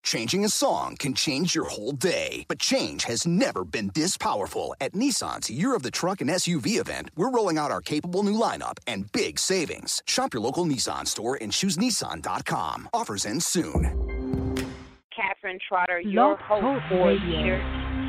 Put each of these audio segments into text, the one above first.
Changing a song can change your whole day, but change has never been this powerful. At Nissan's Year of the Truck and SUV event, we're rolling out our capable new lineup and big savings. Shop your local Nissan store and choose Nissan.com. Offers end soon. Catherine Trotter, your host for Leader.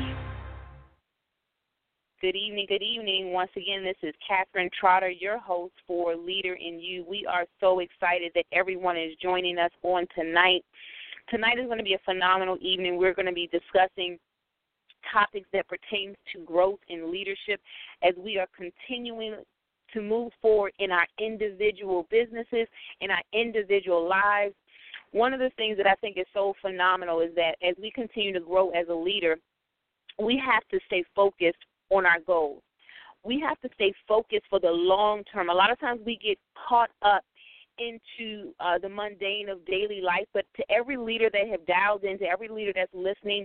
Good evening. Once again, this is Catherine Trotter, your host for Leader in You. We are so excited that everyone is joining us on tonight. Tonight is going to be a phenomenal evening. We're going to be discussing topics that pertain to growth in leadership as we are continuing to move forward in our individual businesses, in our individual lives. One of the things that I think is so phenomenal is that as we continue to grow as a leader, we have to stay focused on our goals. We have to stay focused for the long term. A lot of times we get caught up into the mundane of daily life, but to every leader that have dialed in, to every leader that's listening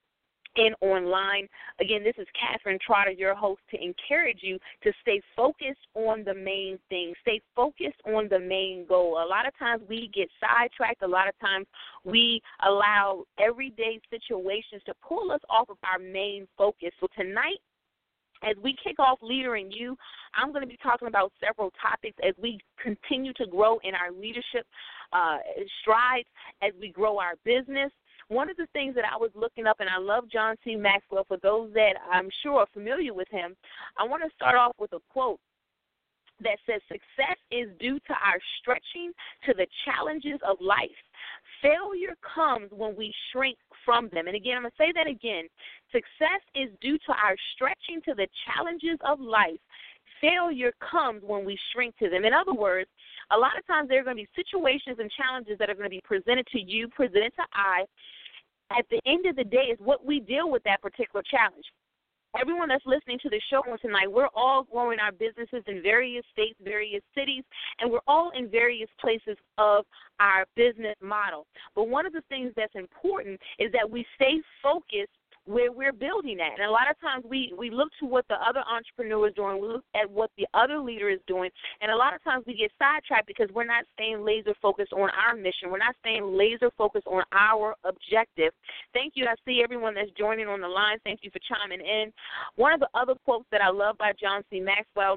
in online, again, this is Catherine Trotter, your host, to encourage you to stay focused on the main thing, stay focused on the main goal. A lot of times we get sidetracked. A lot of times we allow everyday situations to pull us off of our main focus. So tonight, as we kick off Leader in You, I'm going to be talking about several topics as we continue to grow in our leadership strides, as we grow our business. One of the things that I was looking up, and I love John C. Maxwell, for those that I'm sure are familiar with him, I want to start off with a quote that says, "Success is due to our stretching to the challenges of life. Failure comes when we shrink from them." And again, I'm going to say that again. Success is due to our stretching to the challenges of life. Failure comes when we shrink to them. In other words, a lot of times there are going to be situations and challenges that are going to be presented to you, presented to I. At the end of the day, is what we deal with that particular challenge. Everyone that's listening to the show tonight, we're all growing our businesses in various states, various cities, and we're all in various places of our business model. But one of the things that's important is that we stay focused where we're building at. And a lot of times we look to what the other entrepreneur is doing, we look at what the other leader is doing, and a lot of times we get sidetracked because we're not staying laser focused on our mission. We're not staying laser focused on our objective. Thank you. I see everyone that's joining on the line. Thank you for chiming in. One of the other quotes that I love by John C. Maxwell,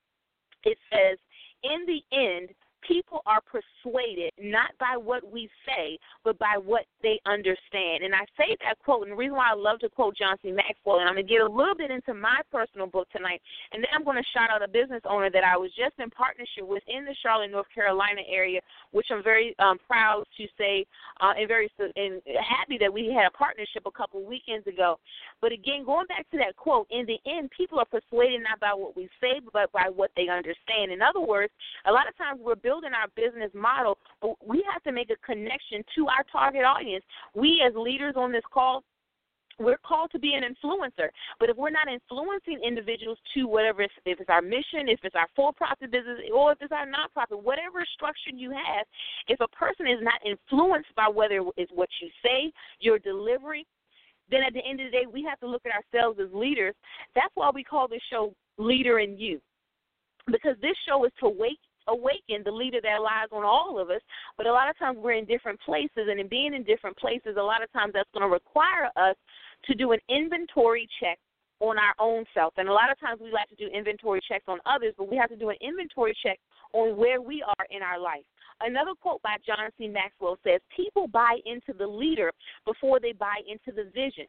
it says, "In the end, people are persuaded not by what we say, but by what they understand." And I say that quote, and the reason why I love to quote John C. Maxwell, and I'm going to get a little bit into my personal book tonight, and then I'm going to shout out a business owner that I was just in partnership with in the Charlotte, North Carolina area, which I'm very proud to say and happy that we had a partnership a couple of weekends ago. But again, going back to that quote, in the end, people are persuaded not by what we say, but by what they understand. In other words, a lot of times we're building our business model, but we have to make a connection to our target audience. We as leaders on this call, we're called to be an influencer. But if we're not influencing individuals to whatever, if it's our mission, if it's our for-profit business, or if it's our nonprofit, whatever structure you have, if a person is not influenced by whether it's what you say, your delivery, then at the end of the day, we have to look at ourselves as leaders. That's why we call this show Leader in You, because this show is to awaken the leader that lies on all of us. But a lot of times we're in different places, and in being in different places, a lot of times that's going to require us to do an inventory check on our own self. And a lot of times we like to do inventory checks on others, but we have to do an inventory check on where we are in our life. Another quote by John C. Maxwell says, "People buy into the leader before they buy into the vision."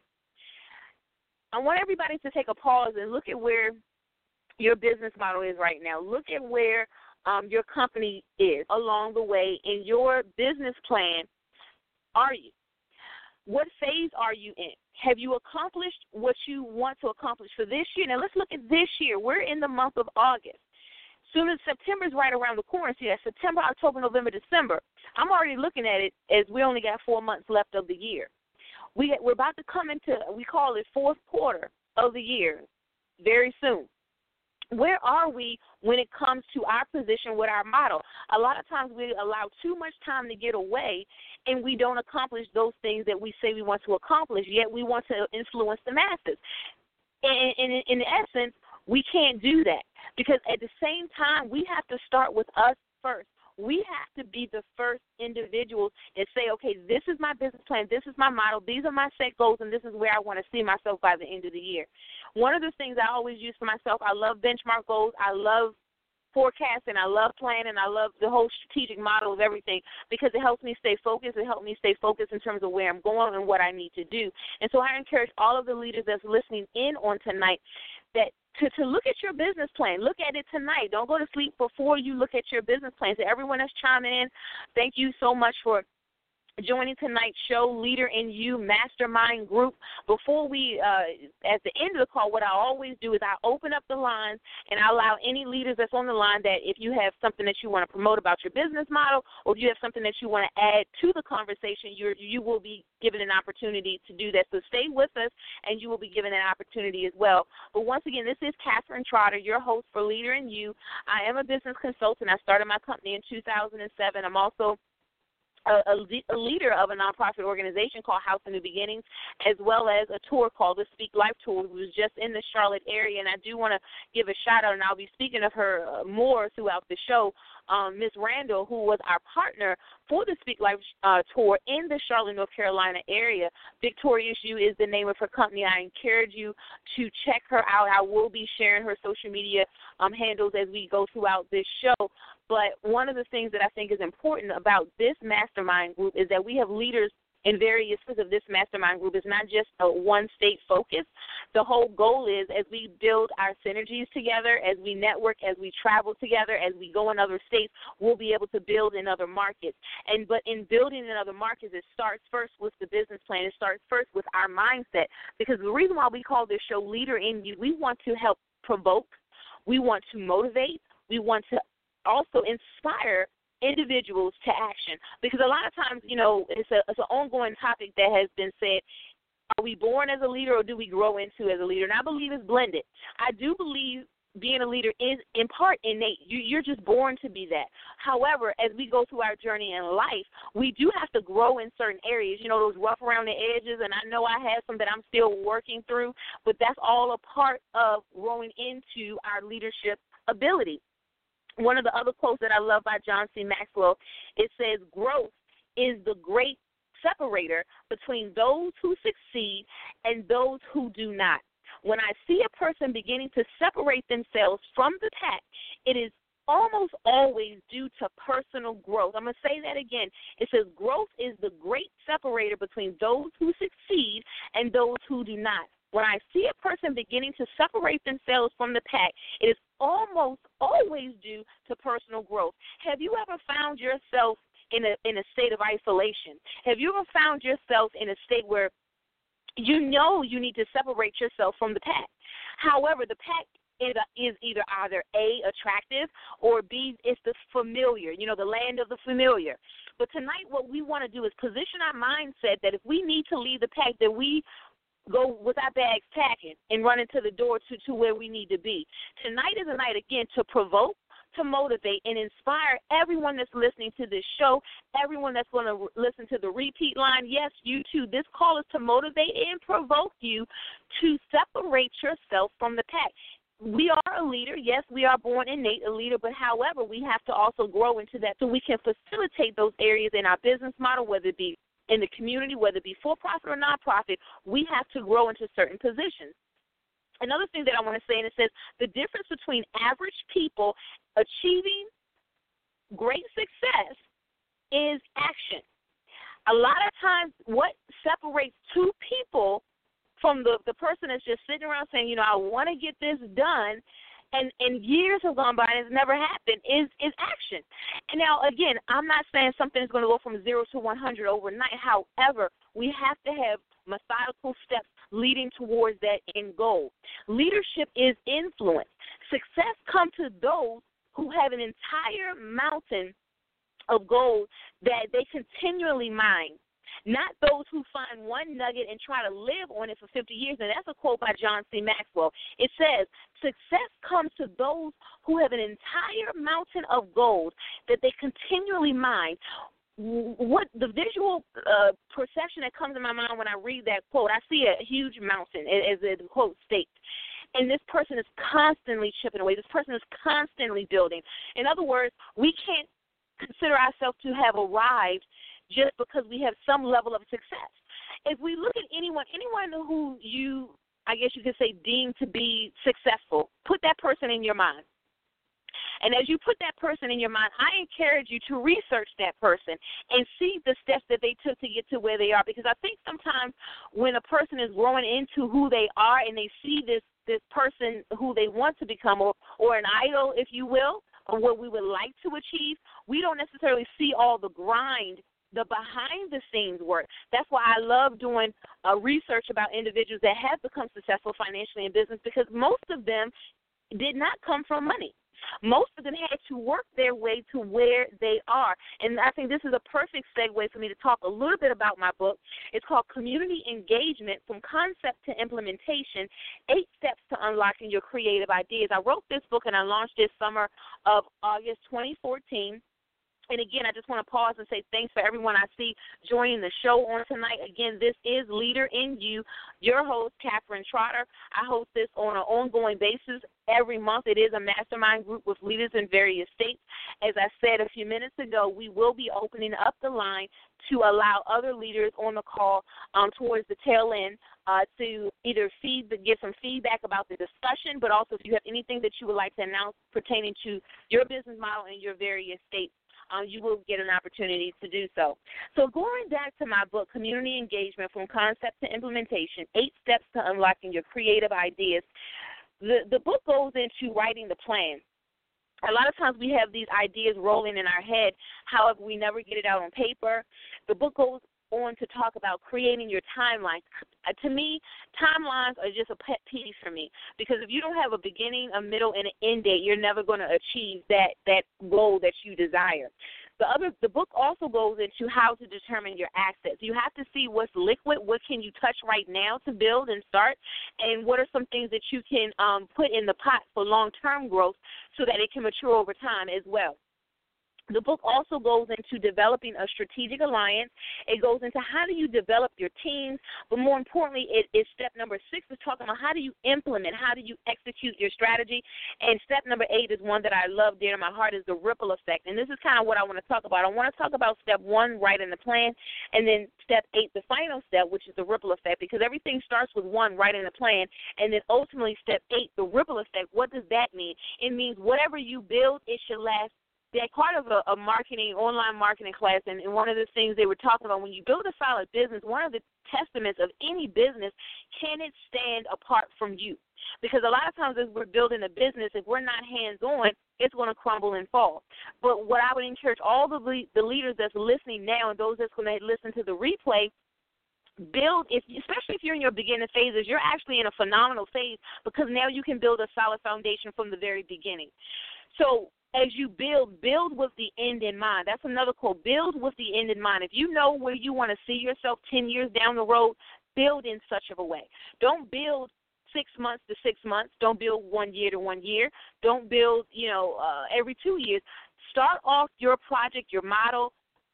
I want everybody to take a pause and look at where your business model is right now. Look at where your company is along the way. In your business plan, are you? What phase are you in? Have you accomplished what you want to accomplish for this year? Now, let's look at this year. We're in the month of August. Soon as September is right around the corner, see that September, October, November, December. I'm already looking at it as we only got 4 months left of the year. We're about to come into, we call it fourth quarter of the year very soon. Where are we when it comes to our position with our model? A lot of times we allow too much time to get away, and we don't accomplish those things that we say we want to accomplish, yet we want to influence the masses. And in essence, we can't do that, because at the same time, we have to start with us first. we have to be the first individuals and say, okay, this is my business plan, this is my model, these are my set goals, and this is where I want to see myself by the end of the year. One of the things I always use for myself, I love benchmark goals, I love forecasting, I love planning, I love the whole strategic model of everything because it helps me stay focused. It helps me stay focused in terms of where I'm going and what I need to do. And so I encourage all of the leaders that's listening in on tonight that to look at your business plan. Look at it tonight. Don't go to sleep before you look at your business plan. To everyone that's chiming in, thank you so much for joining tonight's show, Leader in You Mastermind Group. Before we, at the end of the call, what I always do is I open up the lines and I allow any leaders that's on the line that if you have something that you want to promote about your business model or if you have something that you want to add to the conversation, you will be given an opportunity to do that. So stay with us and you will be given an opportunity as well. But once again, this is Catherine Trotter, your host for Leader in You. I am a business consultant. I started my company in 2007. I'm also a leader of a nonprofit organization called House of New Beginnings, as well as a tour called the Speak Life Tour, who was just in the Charlotte area. And I do want to give a shout-out, and I'll be speaking of her more throughout the show, Ms. Randall, who was our partner for the Speak Life Tour in the Charlotte, North Carolina area. Victorious You is the name of her company. I encourage you to check her out. I will be sharing her social media handles as we go throughout this show. But one of the things that I think is important about this mastermind group is that we have leaders in various parts of this mastermind group. It's not just a one-state focus. The whole goal is as we build our synergies together, as we network, as we travel together, as we go in other states, we'll be able to build in other markets. But in building in other markets, it starts first with the business plan. It starts first with our mindset. Because the reason why we call this show Leader in You, we want to help provoke. We want to motivate. We want to also inspire individuals to action, because a lot of times, it's an ongoing topic that has been said, are we born as a leader or do we grow into as a leader? And I believe it's blended. I do believe being a leader is in part innate. You're just born to be that. However, as we go through our journey in life, we do have to grow in certain areas, those rough around the edges, and I know I have some that I'm still working through, but that's all a part of growing into our leadership ability. One of the other quotes that I love by John C. Maxwell, it says, growth is the great separator between those who succeed and those who do not. When I see a person beginning to separate themselves from the pack, it is almost always due to personal growth. I'm going to say that again. It says growth is the great separator between those who succeed and those who do not. When I see a person beginning to separate themselves from the pack, it is almost always due to personal growth. Have you ever found yourself in a state of isolation? Have you ever found yourself in a state where you need to separate yourself from the pack? However, the pack is either A, attractive, or B, it's the familiar, the land of the familiar. But tonight what we want to do is position our mindset that if we need to leave the pack, that we go with our bags packing and run into the door to where we need to be. Tonight is a night, again, to provoke, to motivate, and inspire everyone that's listening to this show, everyone that's going to listen to the repeat line. Yes, you too. This call is to motivate and provoke you to separate yourself from the pack. We are a leader. Yes, we are born innate a leader, but however, we have to also grow into that so we can facilitate those areas in our business model, whether it be in the community, whether it be for-profit or non-profit. We have to grow into certain positions. Another thing that I want to say, and it says the difference between average people achieving great success is action. A lot of times what separates two people from the person that's just sitting around saying, I want to get this done, and years have gone by and it's never happened, is action. And now, again, I'm not saying something is going to go from 0 to 100 overnight. However, we have to have methodical steps leading towards that end goal. Leadership is influence. Success comes to those who have an entire mountain of gold that they continually mine, not those who find one nugget and try to live on it for 50 years. And that's a quote by John C. Maxwell. It says, success comes to those who have an entire mountain of gold that they continually mine. What the visual perception that comes to my mind when I read that quote, I see a huge mountain, as the quote states. And this person is constantly chipping away. This person is constantly building. In other words, we can't consider ourselves to have arrived just because we have some level of success. If we look at anyone who you, I guess you could say, deem to be successful, put that person in your mind. And as you put that person in your mind, I encourage you to research that person and see the steps that they took to get to where they are. Because I think sometimes when a person is growing into who they are and they see this person who they want to become or an idol, if you will, or what we would like to achieve, we don't necessarily see all the grind, the behind-the-scenes work. That's why I love doing research about individuals that have become successful financially in business, because most of them did not come from money. Most of them had to work their way to where they are. And I think this is a perfect segue for me to talk a little bit about my book. It's called Community Engagement: From Concept to Implementation, 8 Steps to Unlocking Your Creative Ideas. I wrote this book and I launched this summer of August 2014. And, again, I just want to pause and say thanks for everyone I see joining the show on tonight. Again, this is Leader in You, your host, Catherine Trotter. I host this on an ongoing basis every month. It is a mastermind group with leaders in various states. As I said a few minutes ago, we will be opening up the line to allow other leaders on the call towards the tail end to either get some feedback about the discussion, but also if you have anything that you would like to announce pertaining to your business model in your various states, you will get an opportunity to do so. So going back to my book, Community Engagement: From Concept to Implementation, 8 Steps to Unlocking Your Creative Ideas, the book goes into writing the plan. A lot of times we have these ideas rolling in our head, however, we never get it out on paper. The book goes on to talk about creating your timeline. To me, timelines are just a pet peeve for me, because if you don't have a beginning, a middle, and an end date, you're never going to achieve that goal that you desire. The book also goes into how to determine your assets. You have to see what's liquid, what can you touch right now to build and start, and what are some things that you can put in the pot for long-term growth so that it can mature over time as well. The book also goes into developing a strategic alliance. It goes into how do you develop your teams, but more importantly, it is step number 6 is talking about how do you implement, how do you execute your strategy, and step number 8 is one that I love dear to my heart, is the ripple effect, and this is kind of what I want to talk about. I want to talk about step 1, writing the plan, and then step 8, the final step, which is the ripple effect, because everything starts with 1, writing the plan, and then ultimately step 8, the ripple effect. What does that mean? It means whatever you build, it should last. They're part of a online marketing class, and one of the things they were talking about, when you build a solid business, one of the testaments of any business, can it stand apart from you? Because a lot of times as we're building a business, if we're not hands-on, it's going to crumble and fall. But what I would encourage all the leaders that's listening now and those that's going to listen to the replay, build, especially if you're in your beginning phases, you're actually in a phenomenal phase, because now you can build a solid foundation from the very beginning. So as you build with the end in mind. That's another quote, build with the end in mind. If you know where you want to see yourself 10 years down the road, build in such of a way. Don't build 6 months to 6 months. Don't build 1 year to 1 year. Don't build, every 2 years. Start off your project, your model,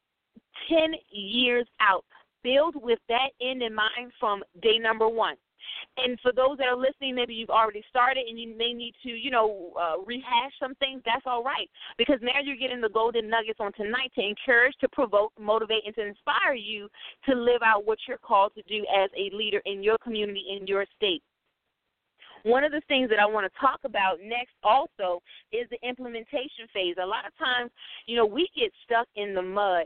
10 years out. Build with that end in mind from day number 1. And for those that are listening, maybe you've already started and you may need to, rehash some things. That's all right, because now you're getting the golden nuggets on tonight to encourage, to provoke, motivate, and to inspire you to live out what you're called to do as a leader in your community, in your state. One of the things that I want to talk about next also is the implementation phase. A lot of times, we get stuck in the mud,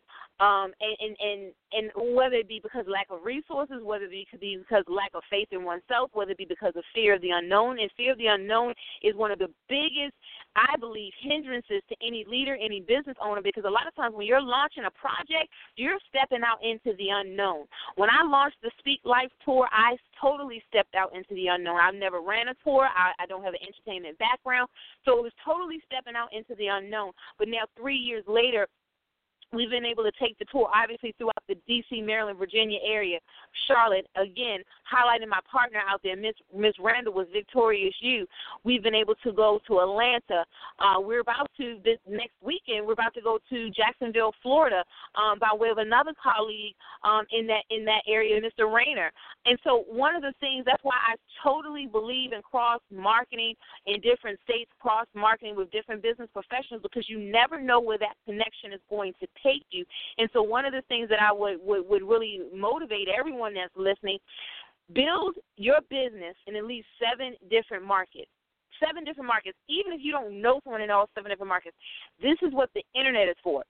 and whether it be because of lack of resources, whether it be because of lack of faith in oneself, whether it be because of fear of the unknown. And fear of the unknown is one of the biggest, I believe, hindrances to any leader, any business owner, because a lot of times when you're launching a project, you're stepping out into the unknown. When I launched the Speak Life Tour, I totally stepped out into the unknown. I've never ran a tour. I don't have an entertainment background, so it was totally stepping out into the unknown. But now 3 years later, We've been able to take the tour, obviously, throughout the D.C., Maryland, Virginia area, Charlotte, again, highlighting my partner out there, Miss Randall with Victorious You. We've been able to go to Atlanta. We're about to, this next weekend, we're about to go to Jacksonville, Florida, by way of another colleague in that area, Mr. Rayner. And so one of the things, that's why I totally believe in cross-marketing in different states, cross-marketing with different business professionals, because you never know where that connection is going to take you. And so one of the things that I would really motivate everyone that's listening, build your business in at least 7 different markets. 7 different markets. Even if you don't know someone in all 7 different markets, this is what the internet is for.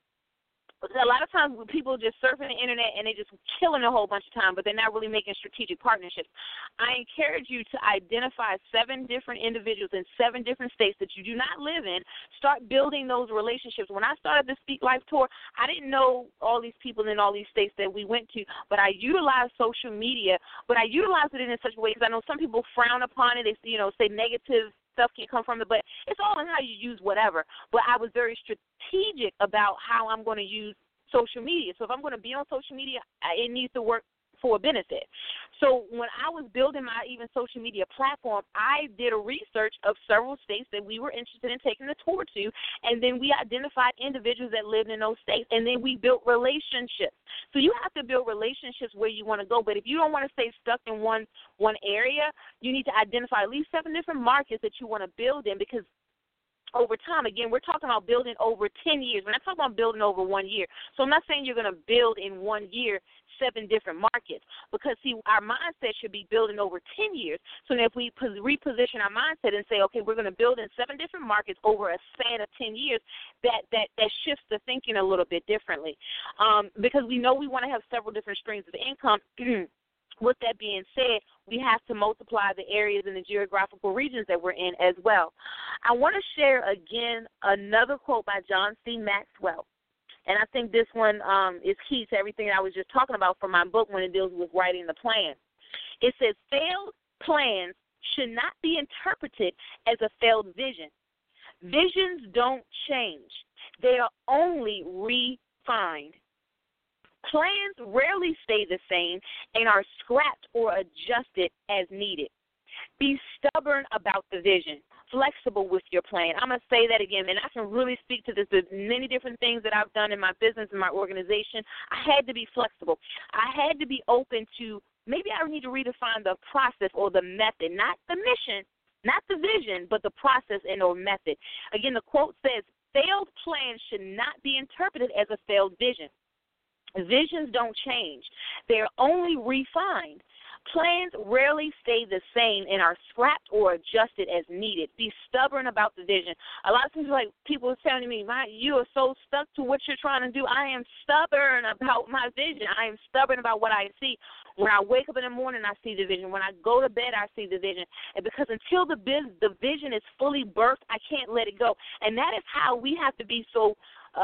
A lot of times people just surfing the internet and they just killing a whole bunch of time, but they're not really making strategic partnerships. I encourage you to identify 7 different individuals in 7 different states that you do not live in. Start building those relationships. When I started the Speak Life Tour, I didn't know all these people in all these states that we went to, but I utilized social media, but I utilized it in such a way because I know some people frown upon it. They say negative stuff can come from it, but it's all in how you use whatever. But I was very strategic about how I'm going to use social media. So if I'm going to be on social media, it needs to work for a benefit. So when I was building my even social media platform, I did a research of several states that we were interested in taking the tour to, and then we identified individuals that lived in those states, and then we built relationships. So you have to build relationships where you want to go, but if you don't want to stay stuck in one area, you need to identify at least 7 different markets that you want to build in, because over time, again, we're talking about building over 10 years. We're not talking about building over 1 year. So I'm not saying you're going to build in 1 year 7 different markets, because, see, our mindset should be building over 10 years. So if we reposition our mindset and say, okay, we're going to build in 7 different markets over a span of 10 years, that shifts the thinking a little bit differently, because we know we want to have several different streams of income. With that being said, we have to multiply the areas and the geographical regions that we're in as well. I want to share, again, another quote by John C. Maxwell. And I think this one is key to everything I was just talking about from my book when it deals with writing the plan. It says, failed plans should not be interpreted as a failed vision. Visions don't change. They are only refined. Plans rarely stay the same and are scrapped or adjusted as needed. Be stubborn about the vision, flexible with your plan. I'm going to say that again, and I can really speak to this. There's many different things that I've done in my business and my organization. I had to be flexible. I had to be open to, maybe I need to redefine the process or the method, not the mission, not the vision, but the process and or method. Again, the quote says, failed plans should not be interpreted as a failed vision. Visions don't change. They're only refined. Plans rarely stay the same and are scrapped or adjusted as needed. Be stubborn about the vision. A lot of times, people are telling me, you are so stuck to what you're trying to do. I am stubborn about my vision. I am stubborn about what I see. When I wake up in the morning, I see the vision. When I go to bed, I see the vision. And because until the vision is fully birthed, I can't let it go. And that is how we have to be so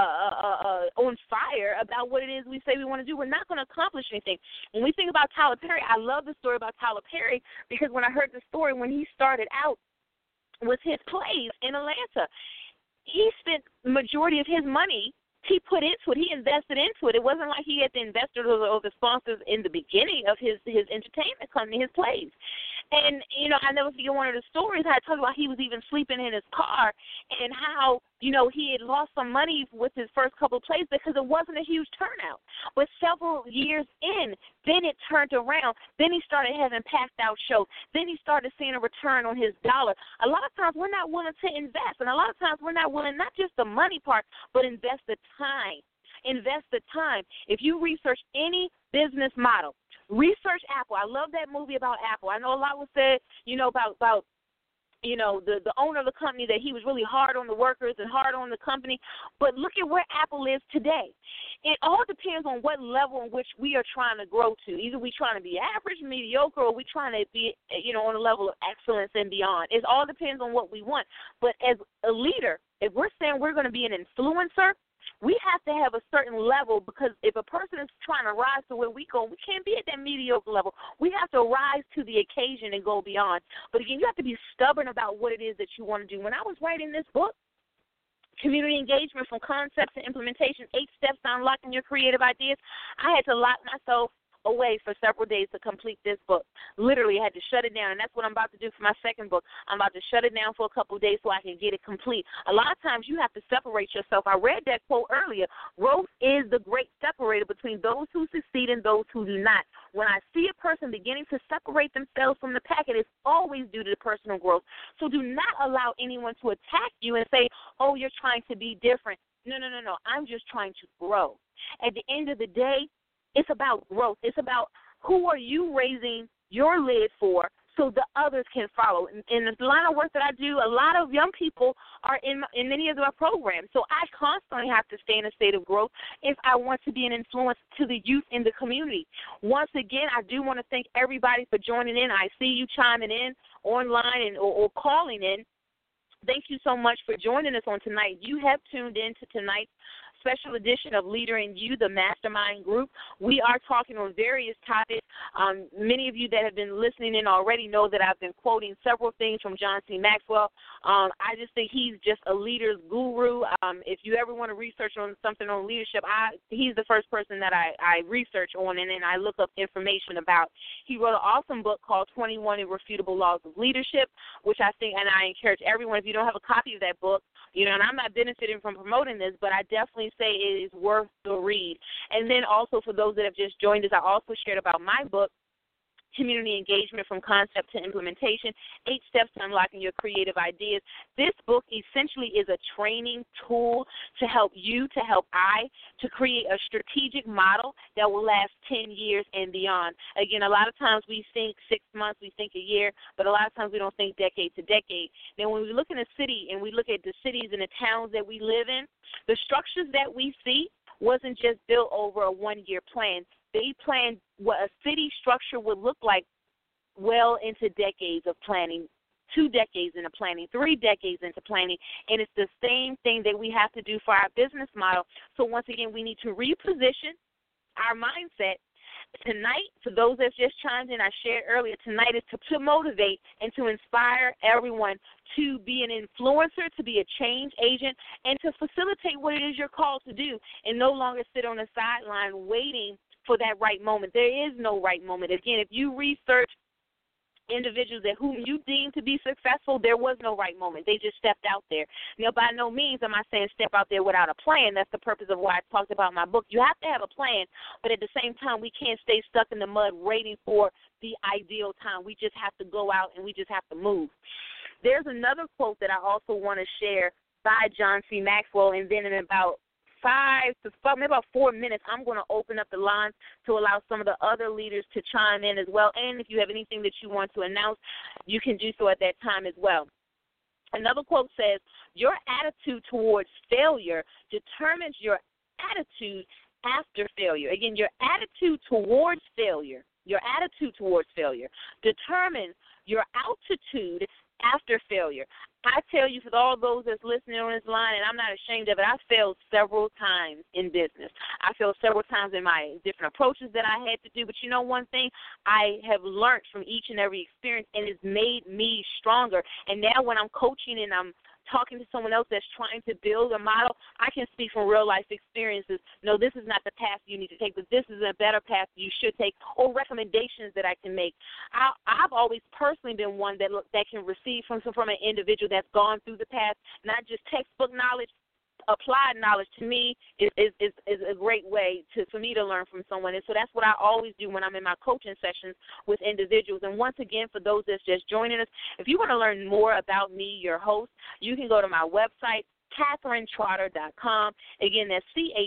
on fire about what it is we say we want to do. We're not going to accomplish anything. When we think about Tyler Perry, I love the story about Tyler Perry, because when I heard the story when he started out with his plays in Atlanta, he spent the majority of his money he put into it. He invested into it. It wasn't like he had the investors or the sponsors in the beginning of his entertainment company, his plays. And, I never forget one of the stories I talked about. He was even sleeping in his car, and how, he had lost some money with his first couple of plays because it wasn't a huge turnout. But several years in, then it turned around. Then he started having packed out shows. Then he started seeing a return on his dollar. A lot of times we're not willing to invest, and a lot of times we're not willing, not just the money part, but invest the time. Invest the time. If you research any business model, research Apple. I love that movie about Apple. I know a lot was said, about the owner of the company, that he was really hard on the workers and hard on the company. But look at where Apple is today. It all depends on what level in which we are trying to grow to. Either we're trying to be average, mediocre, or we're trying to be, on a level of excellence and beyond. It all depends on what we want. But as a leader, if we're saying we're going to be an influencer, we have to have a certain level, because if a person is trying to rise to where we go, we can't be at that mediocre level. We have to rise to the occasion and go beyond. But again, you have to be stubborn about what it is that you want to do. When I was writing this book, Community engagement from concept to implementation, 8 steps to unlocking your creative ideas. I had to lock myself away for several days to complete this book. Literally, I had to shut it down, and that's what I'm about to do for my second book. I'm about to shut it down for a couple of days so I can get it complete. A lot of times you have to separate yourself. I read that quote earlier. Growth is the great separator between those who succeed and those who do not. When I see a person beginning to separate themselves from the pack, it is always due to personal growth. So do not allow anyone to attack you and say, oh, you're trying to be different. No. I'm just trying to grow. At the end of the day, it's about growth. It's about who are you raising your lid for so the others can follow. In the line of work that I do, a lot of young people are in many of our programs. So I constantly have to stay in a state of growth if I want to be an influence to the youth in the community. Once again, I do want to thank everybody for joining in. I see you chiming in online or calling in. Thank you so much for joining us on tonight. You have tuned in to tonight's special edition of Leader in You, the Mastermind Group. We are talking on various topics. Many of you that have been listening in already know that I've been quoting several things from John C. Maxwell. I just think he's just a leader's guru. If you ever want to research on something on leadership, he's the first person that I research on and then I look up information about. He wrote an awesome book called 21 Irrefutable Laws of Leadership, which I think, and I encourage everyone, if you don't have a copy of that book, and I'm not benefiting from promoting this, but I definitely say it is worth the read. And then also for those that have just joined us, I also shared about my book, Community Engagement from Concept to Implementation, 8 Steps to Unlocking Your Creative Ideas. This book essentially is a training tool to help you, to help to create a strategic model that will last 10 years and beyond. Again, a lot of times we think 6 months, we think a year, but a lot of times we don't think decade to decade. Now, when we look in a city and we look at the cities and the towns that we live in, the structures that we see wasn't just built over a one-year plan. They planned what a city structure would look like well into decades of planning, 2 decades into planning, 3 decades into planning, and it's the same thing that we have to do for our business model. So once again, we need to reposition our mindset. Tonight, for those that just chimed in, I shared earlier, tonight is to motivate and to inspire everyone to be an influencer, to be a change agent, and to facilitate what it is you're called to do and no longer sit on the sideline waiting for that right moment. There is no right moment. Again, if you research individuals that whom you deem to be successful, there was no right moment. They just stepped out there. Now, by no means am I saying step out there without a plan. That's the purpose of why I talked about in my book. You have to have a plan, but at the same time, we can't stay stuck in the mud waiting for the ideal time. We just have to go out and we just have to move. There's another quote that I also want to share by John C. Maxwell, and then in about 4 minutes, I'm going to open up the lines to allow some of the other leaders to chime in as well. And if you have anything that you want to announce, you can do so at that time as well. Another quote says, your attitude towards failure determines your attitude after failure. Again, your attitude towards failure determines your altitude after failure. I tell you, for all those that's listening on this line, and I'm not ashamed of it, I failed several times in business. I failed several times in my different approaches that I had to do. But you know one thing? I have learned from each and every experience, and it's made me stronger. And now when I'm coaching and I'm talking to someone else that's trying to build a model, I can speak from real-life experiences. No, this is not the path you need to take, but this is a better path you should take, or recommendations that I can make. I've always personally been one that can receive from an individual that's gone through the path, not just textbook knowledge. Applied knowledge to me is a great way for me to learn from someone. And so that's what I always do when I'm in my coaching sessions with individuals. And once again, for those that's just joining us, if you want to learn more about me, your host, you can go to my website, CatherineTrotter.com. Again, that's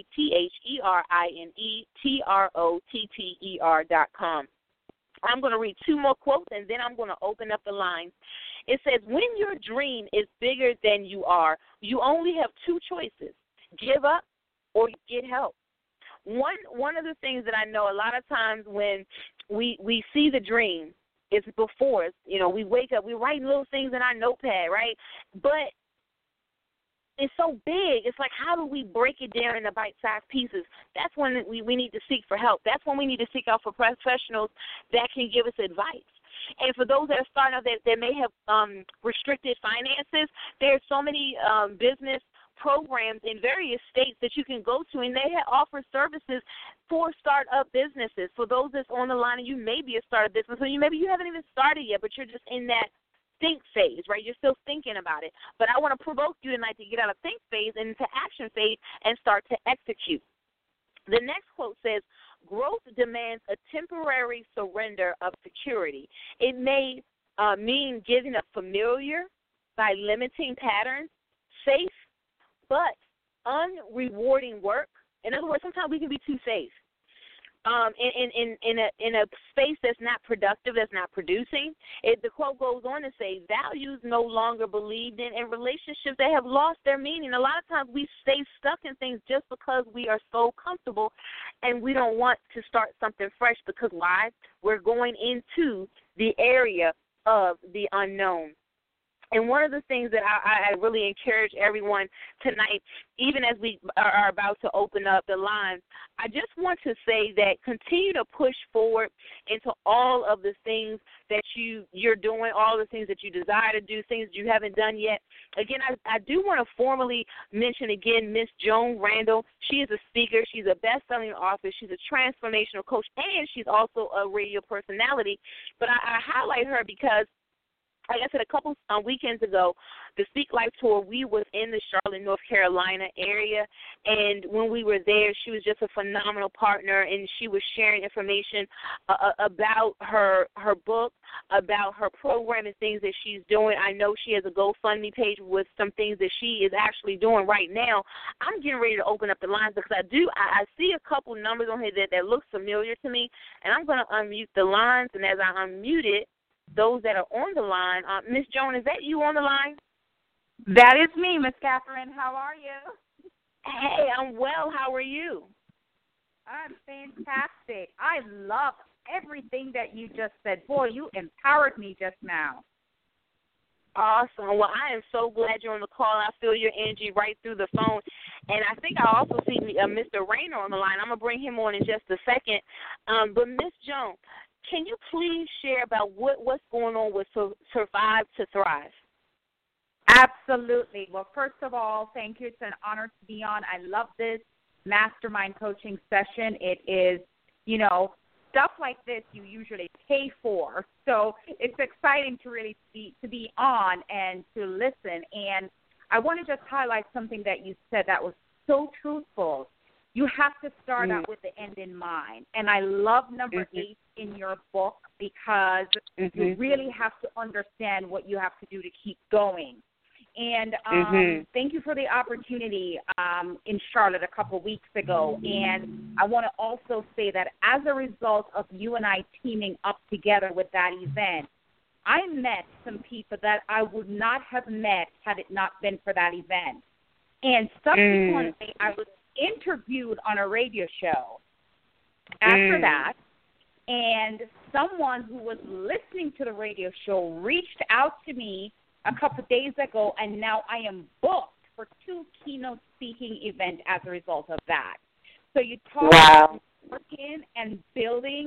CatherineTrotter.com. I'm going to read 2 more quotes, and then I'm going to open up the lines. It says, when your dream is bigger than you are, you only have 2 choices, give up or get help. One of the things that I know a lot of times when we see the dream, it's before us. We wake up, we're writing little things in our notepad, right? But it's so big. It's like, how do we break it down into bite-sized pieces? That's when we need to seek for help. That's when we need to seek out for professionals that can give us advice. And for those that are starting out that may have restricted finances, there's so many business programs in various states that you can go to, and they offer services for startup businesses. For those that's on the line, and you may be a startup business, or maybe you haven't even started yet, but you're just in that think phase, right? You're still thinking about it. But I want to provoke you tonight to get out of think phase and into action phase and start to execute. The next quote says, growth demands a temporary surrender of security. It may mean giving up familiar by limiting patterns, safe but unrewarding work. In other words, sometimes we can be too safe. In a space that's not productive, that's not producing. The quote goes on to say, values no longer believed in, and relationships that have lost their meaning. A lot of times we stay stuck in things just because we are so comfortable, and we don't want to start something fresh because why? We're going into the area of the unknown. And one of the things that I really encourage everyone tonight, even as we are about to open up the lines, I just want to say that continue to push forward into all of the things that you're doing, all the things that you desire to do, things you haven't done yet. Again, I do want to formally mention again Miss Joan Randall. She is a speaker. She's a best-selling author. She's a transformational coach, and she's also a radio personality. But I highlight her because, like I said, a couple weekends ago, the Speak Life Tour, we was in the Charlotte, North Carolina area, and when we were there, she was just a phenomenal partner, and she was sharing information about her book, about her program and things that she's doing. I know she has a GoFundMe page with some things that she is actually doing right now. I'm getting ready to open up the lines because I see a couple numbers on here that look familiar to me, and I'm going to unmute the lines, and as I unmute it, those that are on the line. Miss Joan, is that you on the line? That is me, Miss Catherine. How are you? Hey, I'm well. How are you? I'm fantastic. I love everything that you just said. Boy, you empowered me just now. Awesome. Well, I am so glad you're on the call. I feel your energy right through the phone. And I think I also see Mr. Rayner on the line. I'm going to bring him on in just a second. But Miss Joan, can you please share about what's going on with Survive to Thrive? Absolutely. Well, first of all, thank you. It's an honor to be on. I love this mastermind coaching session. It is, stuff like this you usually pay for. So it's exciting to really be on and to listen. And I want to just highlight something that you said that was so truthful. You have to start out with the end in mind. And I love number 8 in your book because you really have to understand what you have to do to keep going. And thank you for the opportunity in Charlotte a couple weeks ago. And I want to also say that as a result of you and I teaming up together with that event, I met some people that I would not have met had it not been for that event. And subsequently, I was interviewed on a radio show after that, and someone who was listening to the radio show reached out to me a couple of days ago, and now I am booked for 2 keynote speaking events as a result of that. So you talk about working and building,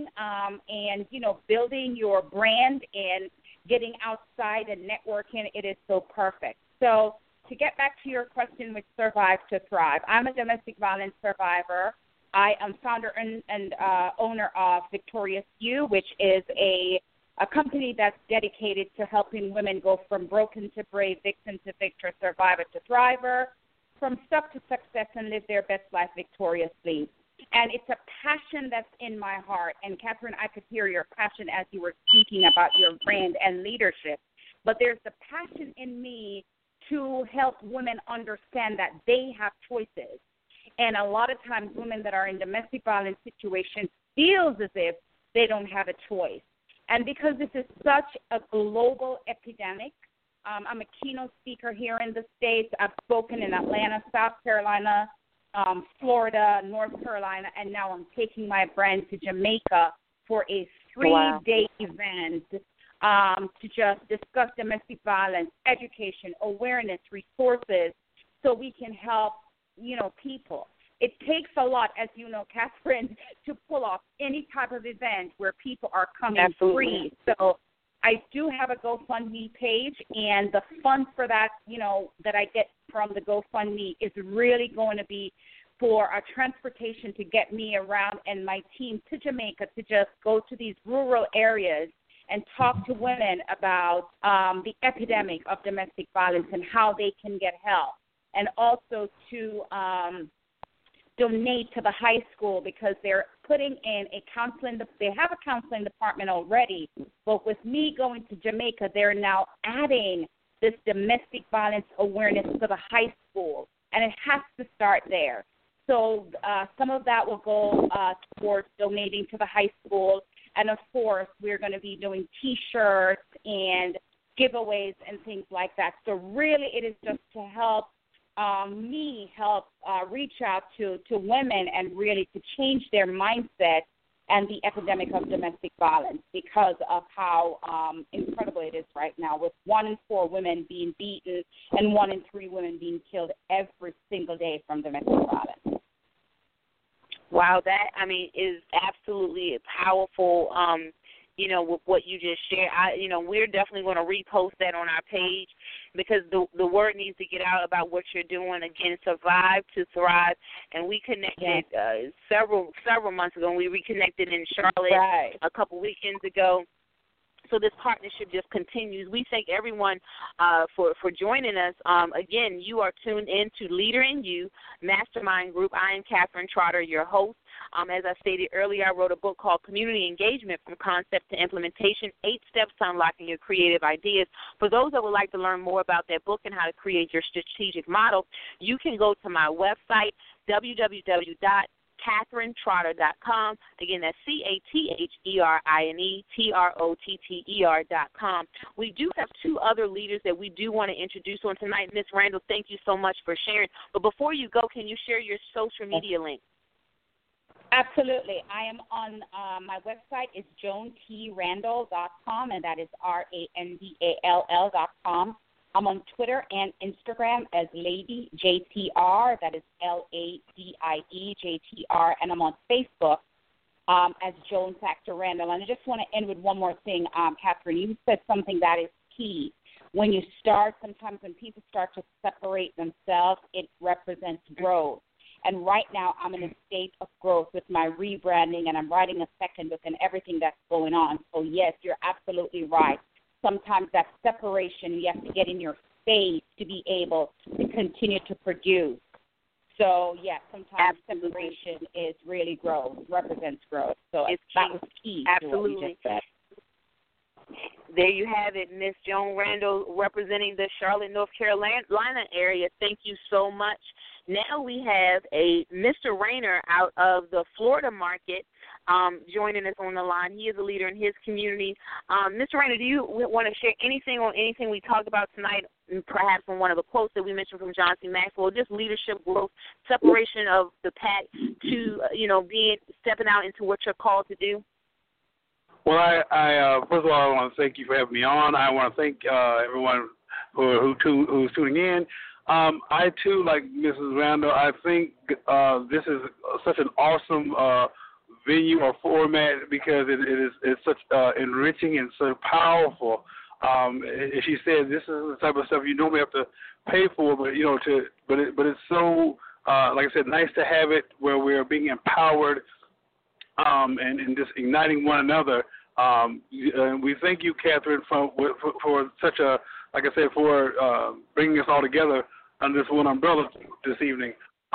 building your brand and getting outside and networking. It is so perfect. So to get back to your question with Survive to Thrive, I'm a domestic violence survivor. I am founder and owner of Victorious You, which is a company that's dedicated to helping women go from broken to brave, victim to victor, survivor to thriver, from stuck to success, and live their best life victoriously. And it's a passion that's in my heart. And, Catherine, I could hear your passion as you were speaking about your brand and leadership. But there's the passion in me to help women understand that they have choices. And a lot of times women that are in domestic violence situations feels as if they don't have a choice. And because this is such a global epidemic, I'm a keynote speaker here in the States. I've spoken in Atlanta, South Carolina, Florida, North Carolina, and now I'm taking my brand to Jamaica for a 3-day event to just discuss domestic violence, education, awareness, resources, so we can help, people. It takes a lot, as you know, Catherine, to pull off any type of event where people are coming free. So I do have a GoFundMe page, and the funds for that, that I get from the GoFundMe is really going to be for a transportation to get me around and my team to Jamaica to just go to these rural areas and talk to women about the epidemic of domestic violence and how they can get help, and also to donate to the high school because they're putting in they have a counseling department already, but with me going to Jamaica, they're now adding this domestic violence awareness to the high school, and it has to start there. So some of that will go towards donating to the high school, and of course, we're going to be doing T-shirts and giveaways and things like that. So really, it is just to help me reach out to women and really to change their mindset and the epidemic of domestic violence because of how incredible it is right now, with 1 in 4 women being beaten and 1 in 3 women being killed every single day from domestic violence. Wow, that, is absolutely powerful, with what you just shared. We're definitely going to repost that on our page because the word needs to get out about what you're doing. Again, survive to thrive. And we connected several months ago, and we reconnected in Charlotte a couple weekends ago. So this partnership just continues. We thank everyone for joining us. Again, you are tuned in to Leader in You Mastermind Group. I am Catherine Trotter, your host. As I stated earlier, I wrote a book called Community Engagement from Concept to Implementation, 8 Steps to Unlocking Your Creative Ideas. For those that would like to learn more about that book and how to create your strategic model, you can go to my website, www.CatherineTrotter.com. Again, that's CatherineTrotter.com. We do have 2 other leaders that we do want to introduce on tonight. Ms. Randall, thank you so much for sharing. But before you go, can you share your social media link? Absolutely. I am on my website is JoanTRandall.com, and that is RANDALL.com. I'm on Twitter and Instagram as Lady JTR, that is LADIEJTR, and I'm on Facebook as Joan Factor Randall. And I just want to end with one more thing, Catherine. You said something that is key. When you start, sometimes when people start to separate themselves, it represents growth. And right now I'm in a state of growth with my rebranding, and I'm writing a second book and everything that's going on. So, yes, you're absolutely right. Sometimes that separation, you have to get in your space to be able to continue to produce. So, yes, sometimes separation is really growth, represents growth. So that was key. Absolutely. To what you just said. There you have it, Miss Joan Randall, representing the Charlotte, North Carolina area. Thank you so much. Now we have a Mr. Rayner out of the Florida market joining us on the line. He is a leader in his community. Mr. Rayner, do you want to share anything on anything we talked about tonight, perhaps on one of the quotes that we mentioned from John C. Maxwell, just leadership growth, separation of the pack to, stepping out into what you're called to do? Well, I first of all, I want to thank you for having me on. I want to thank everyone who's tuning in. I, too, like Mrs. Randall, I think this is such an awesome venue or format because it's such enriching and so powerful. As she said, this is the type of stuff you normally have to pay for, but it's so like I said, nice to have it where we're being empowered and just igniting one another. And we thank you, Catherine, for such a, like I said, for bringing us all together under this one umbrella this evening.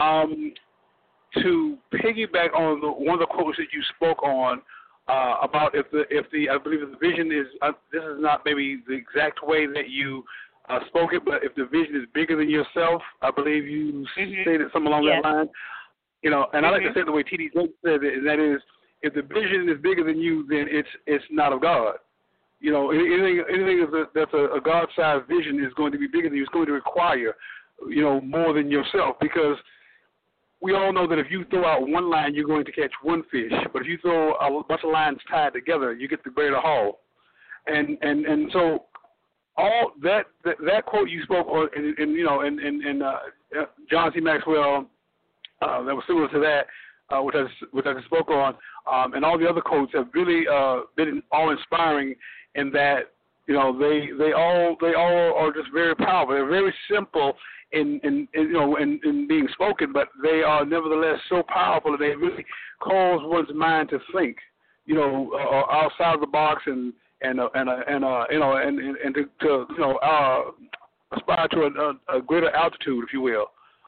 To piggyback on one of the quotes that you spoke on about if the I believe the vision is this is not maybe the exact way that you spoke it, but if the vision is bigger than yourself, I believe you stated something along that line. And I like to say it the way T.D. Jakes said it, and that is, if the vision is bigger than you, then it's not of God. Anything that's a God-sized vision is going to be bigger than you. It's going to require, more than yourself, because we all know that if you throw out one line, you're going to catch one fish. But if you throw a bunch of lines tied together, you get the greater haul. And so all that quote you spoke on, and John C. Maxwell, that was similar to that, which I just spoke on, and all the other quotes have really been all inspiring in that You know, they all are just very powerful. They're very simple in being spoken, but they are nevertheless so powerful that they really cause one's mind to think, you know, outside of the box and to aspire to a greater altitude, if you will.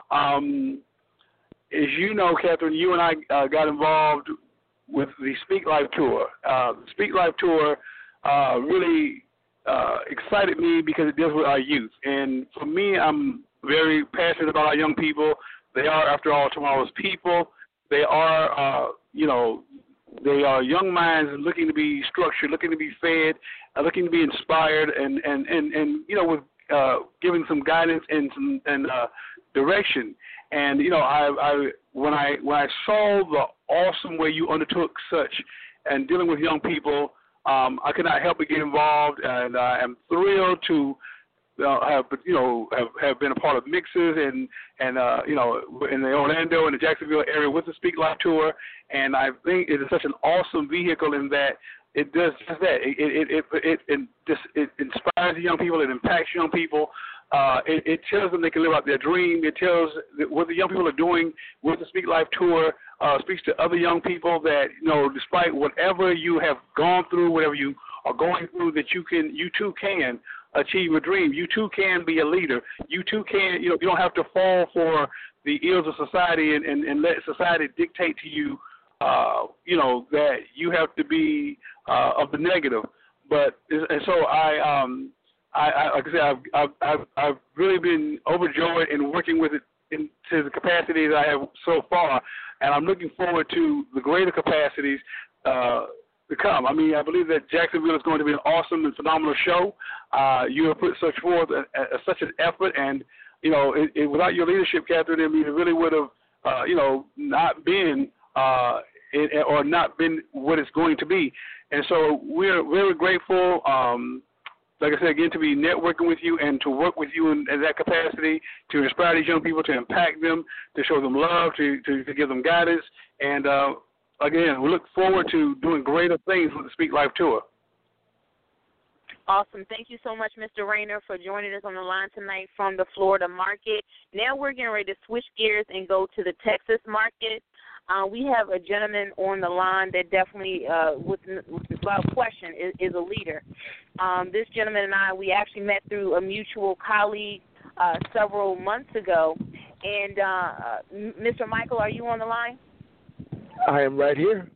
As you know, Catherine, you and I got involved with the Speak Life Tour. The Speak Life Tour really excited me because it deals with our youth. And for me, I'm very passionate about our young people. They are, after all, tomorrow's people. They are, they are young minds looking to be structured, looking to be fed, looking to be inspired, and with giving some guidance and some direction. And when I saw the awesome way you undertook such and dealing with young people, I could not help but get involved, and I am thrilled to have been a part of mixes and in the Orlando and the Jacksonville area with the Speak Life Tour. And I think it is such an awesome vehicle in that it does just that. It inspires young people. It impacts young people. It tells them they can live out their dream. It tells what the young people are doing with the Speak Life Tour. Speaks to other young people that, despite whatever you have gone through, whatever you are going through, that you too can achieve a dream. You too can be a leader. You too can, you don't have to fall for the ills of society and let society dictate to you, that you have to be of the negative. But and so I like I said, I've really been overjoyed in working with it to the capacity that I have so far, and I'm looking forward to the greater capacities to come. I mean, I believe that Jacksonville is going to be an awesome and phenomenal show. You have put such forth such an effort, and without your leadership, Catherine, I mean, it really would have, not been or not been what it's going to be. And so we're very grateful. Like I said, again, to be networking with you and to work with you in that capacity, to inspire these young people, to impact them, to show them love, to give them guidance. And, again, we look forward to doing greater things with the Speak Life Tour. Awesome. Thank you so much, Mr. Rayner, for joining us on the line tonight from the Florida market. Now we're getting ready to switch gears and go to the Texas market. We have a gentleman on the line that definitely, without question, is a leader. This gentleman and I, we actually met through a mutual colleague several months ago. And, Mr. Michael, are you on the line? I am right here.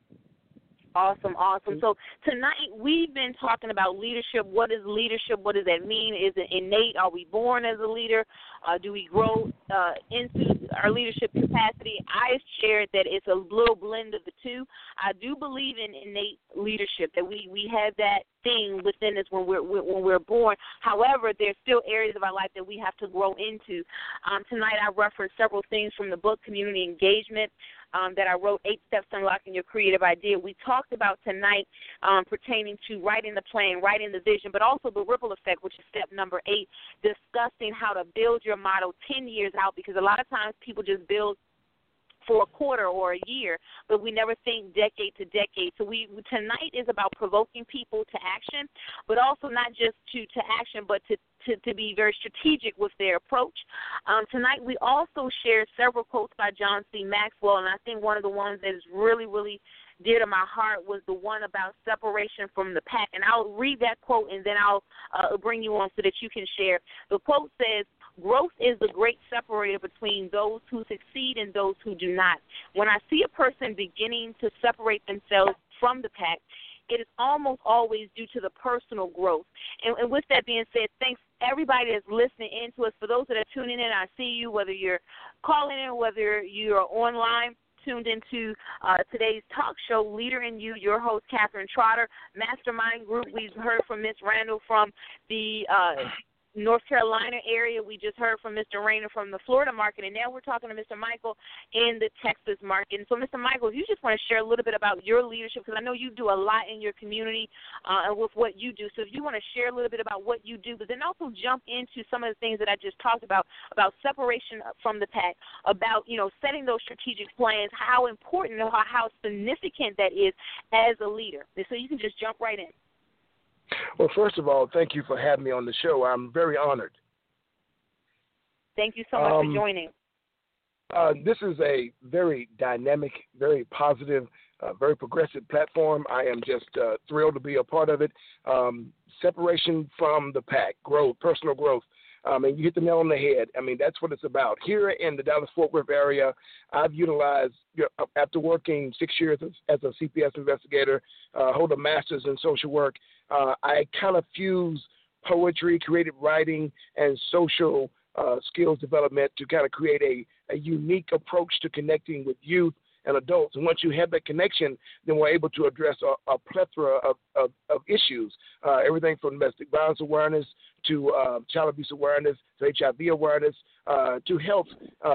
Awesome. So tonight we've been talking about leadership. What is leadership? What does that mean? Is it innate? Are we born as a leader? Do we grow into our leadership capacity? I shared that it's a little blend of the two. I do believe in innate leadership, that we have that thing within us when we're born. However, there's still areas of our life that we have to grow into. Tonight I referenced several things from the book Community Engagement that I wrote, 8 Steps to Unlocking Your Creative Idea. We talked about tonight pertaining to writing the plan, writing the vision, but also the ripple effect, which is step number 8, discussing how to build your model 10 years out, because a lot of times people just build for a quarter or a year, but we never think decade to decade. So tonight is about provoking people to action, but also not just to action, but to be very strategic with their approach. Tonight we also shared several quotes by John C. Maxwell, and I think one of the ones that is really, really dear to my heart was the one about separation from the pack. And I'll read that quote, and then I'll bring you on so that you can share. The quote says, "Growth is the great separator between those who succeed and those who do not. When I see a person beginning to separate themselves from the pack, it is almost always due to the personal growth." And with that being said, thanks everybody that's listening in to us. For those that are tuning in, I see you, whether you're calling in, whether you're online, tuned into today's talk show, Leader in You, your host, Catherine Trotter. Mastermind Group, we've heard from Ms. Randall from the North Carolina area. We just heard from Mr. Rayner from the Florida market, and now we're talking to Mr. Michael in the Texas market. And so, Mr. Michael, if you just want to share a little bit about your leadership, because I know you do a lot in your community and with what you do. So if you want to share a little bit about what you do, but then also jump into some of the things that I just talked about separation from the pack, about, setting those strategic plans, how important or how significant that is as a leader. And so you can just jump right in. Well, first of all, thank you for having me on the show. I'm very honored. Thank you so much for joining. This is a very dynamic, very positive, very progressive platform. I am just thrilled to be a part of it. Separation from the pack, growth, personal growth. And you hit the nail on the head. I mean, that's what it's about. Here in the Dallas-Fort Worth area, I've utilized, after working 6 years as a CPS investigator, hold a master's in social work, I kind of fuse poetry, creative writing, and social skills development to kind of create a unique approach to connecting with youth and adults. And once you have that connection, then we're able to address a plethora of issues, everything from domestic violence awareness to child abuse awareness to HIV awareness to health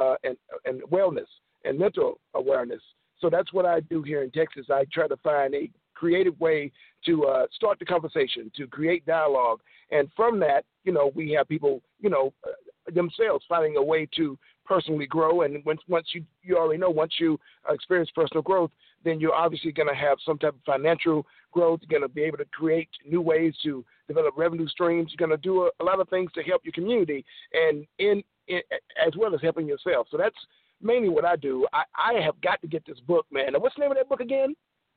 and wellness and mental awareness. So that's what I do here in Texas. I try to find a creative way to start the conversation, to create dialogue. And from that, we have people, themselves finding a way to personally grow. And once you already know, once you experience personal growth, then you're obviously going to have some type of financial growth. You're going to be able to create new ways to develop revenue streams. You're going to do a lot of things to help your community and in as well as helping yourself. So that's mainly what I do. I have got to get this book, man. Now, what's the name of that book again?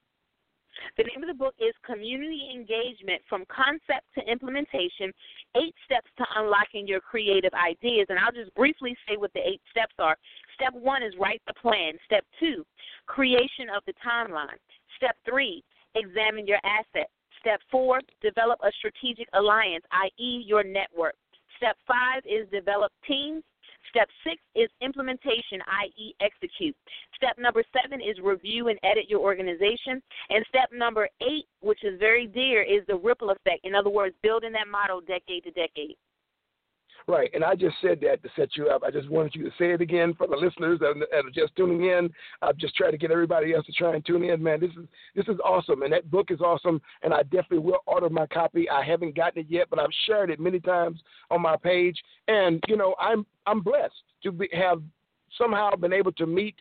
The name of the book is Community Engagement from Concept to Implementation, 8 Steps to Unlocking Your Creative Ideas. And I'll just briefly say what the 8 steps are. Step 1 is write the plan. Step 2, creation of the timeline. Step 3, examine your assets. Step 4, develop a strategic alliance, i.e. your network. Step 5 is develop teams. Step 6 is implementation, i.e. execute. Step number 7 is review and edit your organization. And step number 8, which is very dear, is the ripple effect. In other words, building that model decade to decade. Right, and I just said that to set you up. I just wanted you to say it again for the listeners that are just tuning in. I've just tried to get everybody else to try and tune in. Man, this is awesome, and that book is awesome, and I definitely will order my copy. I haven't gotten it yet, but I've shared it many times on my page, and I'm blessed to have somehow been able to meet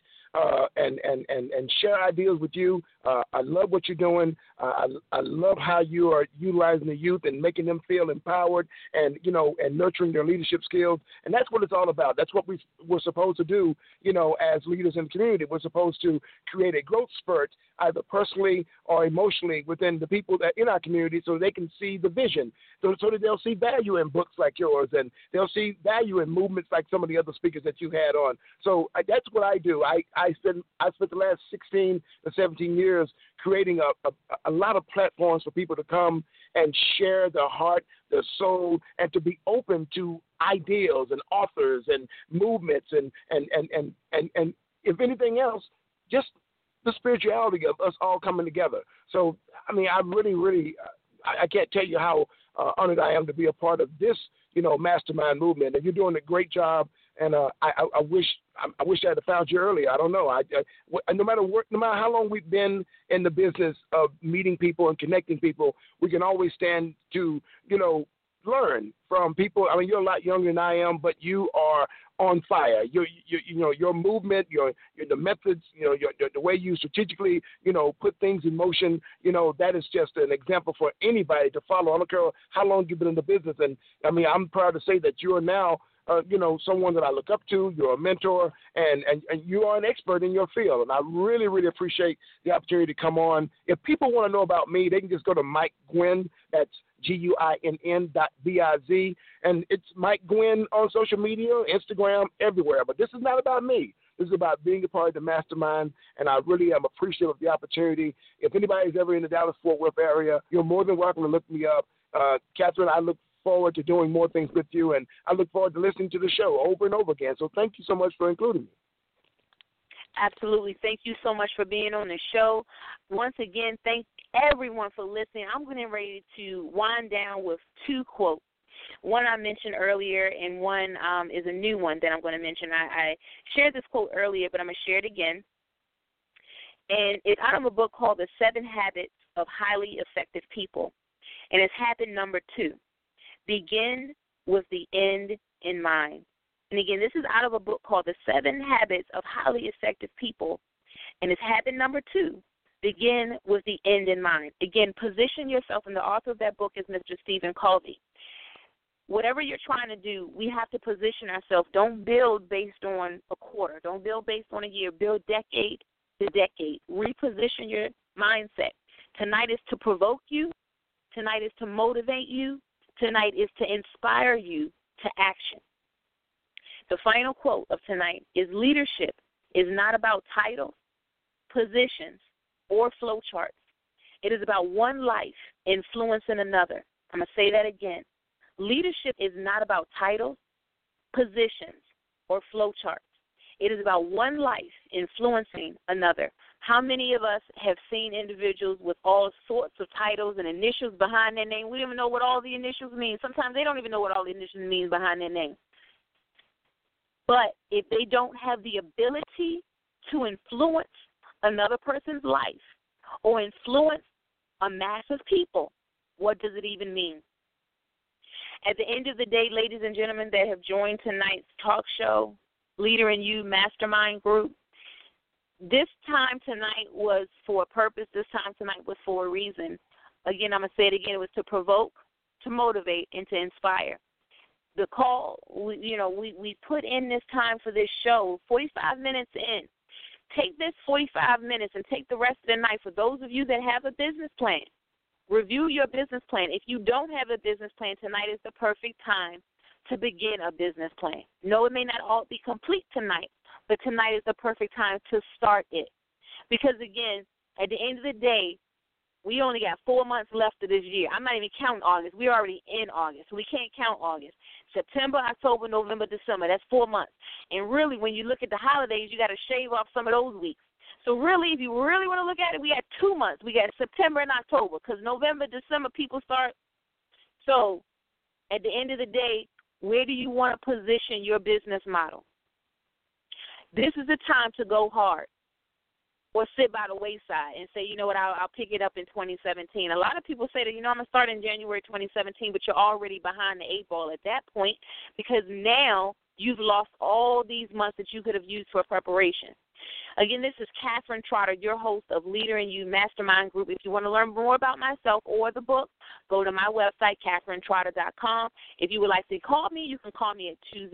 and share ideas with you. I love what you're doing. I love how you are utilizing the youth and making them feel empowered and nurturing their leadership skills. And that's what it's all about. That's what we're supposed to do, as leaders in the community. We're supposed to create a growth spurt, either personally or emotionally, within the people that in our community so they can see the vision, so that they'll see value in books like yours, and they'll see value in movements like some of the other speakers that you had on. So that's what I do. I spent the last 16 to 17 years creating a lot of platforms for people to come and share their heart, their soul, and to be open to ideals and authors and movements and if anything else, just the spirituality of us all coming together. So, I mean, I really, I can't tell you how honored I am to be a part of this, mastermind movement. And you're doing a great job. And I wish I had found you earlier. I don't know. No matter how long we've been in the business of meeting people and connecting people, we can always stand to, learn from people. I mean, you're a lot younger than I am, but you are on fire. Your movement, the methods, the way you strategically, put things in motion, that is just an example for anybody to follow. I don't care how long you've been in the business. And I mean, I'm proud to say that you are now, someone that I look up to. You're a mentor, and you are an expert in your field. And I really, really appreciate the opportunity to come on. If people want to know about me, they can just go to Mike Gwynn. That's GUINN.BIZ. And it's Mike Gwynn on social media, Instagram, everywhere. But this is not about me. This is about being a part of the mastermind, and I really am appreciative of the opportunity. If anybody's ever in the Dallas-Fort Worth area, you're more than welcome to look me up. Catherine, I look forward to doing more things with you, and I look forward to listening to the show over and over again. So thank you so much for including me. Absolutely. Thank you so much for being on the show. Once again, thank everyone for listening. I'm getting ready to wind down with 2 quotes. One I mentioned earlier, and one is a new one that I'm going to mention. I shared this quote earlier, but I'm going to share it again. And it's out of a book called The 7 Habits of Highly Effective People. And it's habit number 2. Begin with the end in mind. And again, this is out of a book called The 7 Habits of Highly Effective People. And it's habit number 2. Begin with the end in mind. Again, position yourself, and the author of that book is Mr. Stephen Covey. Whatever you're trying to do, we have to position ourselves. Don't build based on a quarter. Don't build based on a year. Build decade to decade. Reposition your mindset. Tonight is to provoke you. Tonight is to motivate you. Tonight is to inspire you to action. The final quote of tonight is leadership is not about titles, positions, or flow charts. It is about one life influencing another. I'm going to say that again. Leadership is not about titles, positions, or flow charts. It is about one life influencing another. How many of us have seen individuals with all sorts of titles and initials behind their name? We don't even know what all the initials mean. Sometimes they don't even know what all the initials mean behind their name. But if they don't have the ability to influence another person's life or influence a mass of people, what does it even mean? At the end of the day, ladies and gentlemen that have joined tonight's talk show, Leader in You Mastermind Group, this time tonight was for a purpose. This time tonight was for a reason. Again, I'm going to say it again. It was to provoke, to motivate, and to inspire. The call, we put in this time for this show, 45 minutes in. Take this 45 minutes and take the rest of the night. For those of you that have a business plan, review your business plan. If you don't have a business plan, tonight is the perfect time to begin a business plan. No, it may not all be complete tonight, but tonight is the perfect time to start it. Because, again, at the end of the day, we only got 4 months left of this year. I'm not even counting August. We're already in August, so we can't count August. September, October, November, December, that's 4 months. And really, when you look at the holidays, you got to shave off some of those weeks. So really, if you really want to look at it, we got 2 months. We got September and October because November, December, people start. So at the end of the day, where do you want to position your business model? This is the time to go hard or sit by the wayside and say, you know what, I'll pick it up in 2017. A lot of people say that, I'm going to start in January 2017, but you're already behind the 8 ball at that point because now you've lost all these months that you could have used for preparation. Again, this is Catherine Trotter, your host of Leader in You Mastermind Group. If you want to learn more about myself or the book, go to my website, CatherineTrotter.com. If you would like to call me, you can call me at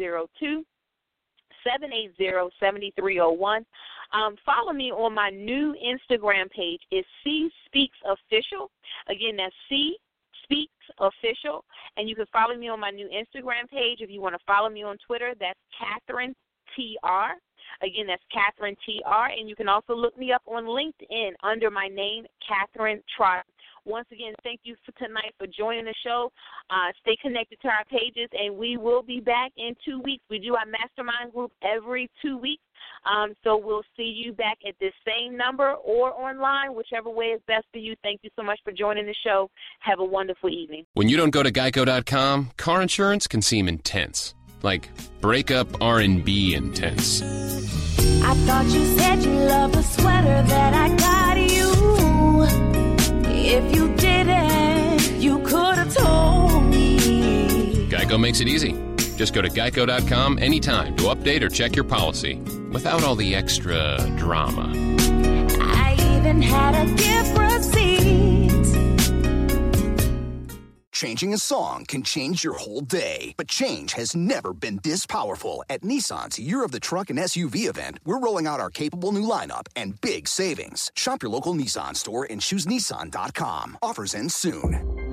202-780-7301. Follow me on my new Instagram page. It's C Speaks Official. Again, that's C Speaks Official. And you can follow me on my new Instagram page. If you want to follow me on Twitter, that's Catherine TR. Again, that's Catherine TR. And you can also look me up on LinkedIn under my name, Catherine Trotter. Once again, thank you for tonight for joining the show. Stay connected to our pages, and we will be back in 2 weeks. We do our mastermind group every 2 weeks. So we'll see you back at this same number or online, whichever way is best for you. Thank you so much for joining the show. Have a wonderful evening. When you don't go to Geico.com, car insurance can seem intense, like breakup R&B intense. I thought you said you loved the sweater that I got you. If you didn't, you could have told me. Geico makes it easy. Just go to Geico.com anytime to update or check your policy without all the extra drama. I even had a gift receipt. Changing a song can change your whole day, but change has never been this powerful. At Nissan's Year of the Truck and SUV event, we're rolling out our capable new lineup and big savings. Shop your local Nissan store and choose Nissan.com. Offers end soon.